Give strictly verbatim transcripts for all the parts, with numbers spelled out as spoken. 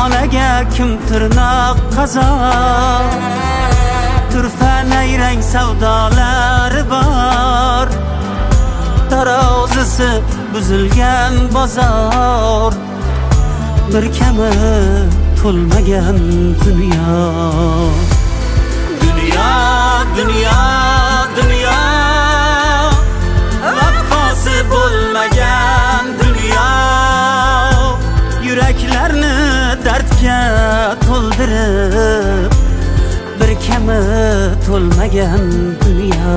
onaga kim tirnoq qazor, turfa nayrang savdolari bor, tarozisi buzilgan bozor, bir kami to'lmagan dunyo. Dunyo, dunyo, dunyo, vafosi bo'lmagan dunyo, yuraklarni dardga to'ldirib, bir kami to'lmagan dunyo.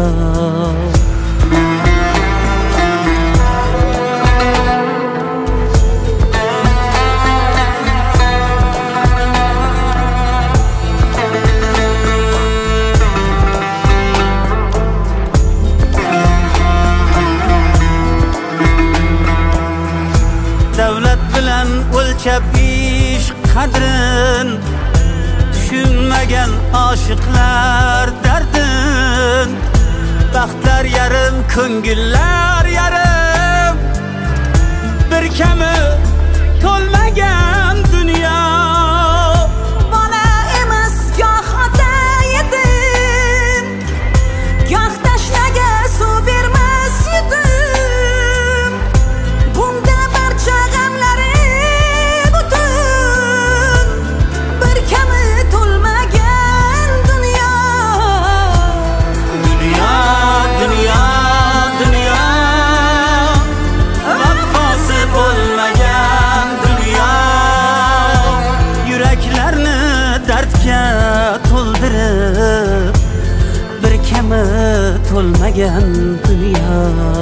Davlat bilan o'lchab ish qadrin, tushunmagan oshiqlar dardin, baxtlar yarim, ko'ngillar yarim, bir kami to'lmagan dunyo. Bola emas goh ota yetim, goh tashnaga suv bermas yetim, bunda barcha g'amlari butun, bir kami to'lmagan dunyo. Dunyo, dunyo, dunyo, vafosi bo'lmagan dunyo, yuraklarni dardga to'ldirib, bir kami to'lmagan dunyo.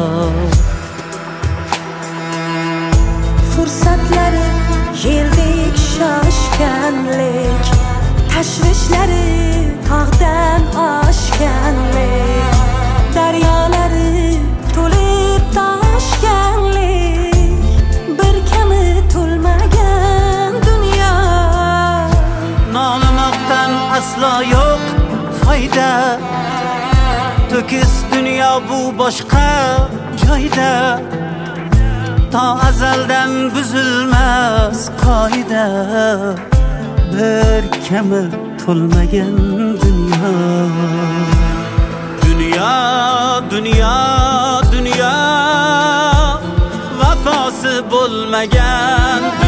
Fursatlari yeldek shoshganlik, tashvishlari tog'dan oshganlik, daryolari to'lib toshganlik, bir kami to'lmagan dunyo. Nolimoqdan aslo yo'q foyda, to'kis dunyo bu boshqa joyda, to azaldan buzilmas qoida, bir kami to'lmagan dunyo. Dunyo, dunyo, dunyo, vafosi bo'lmagan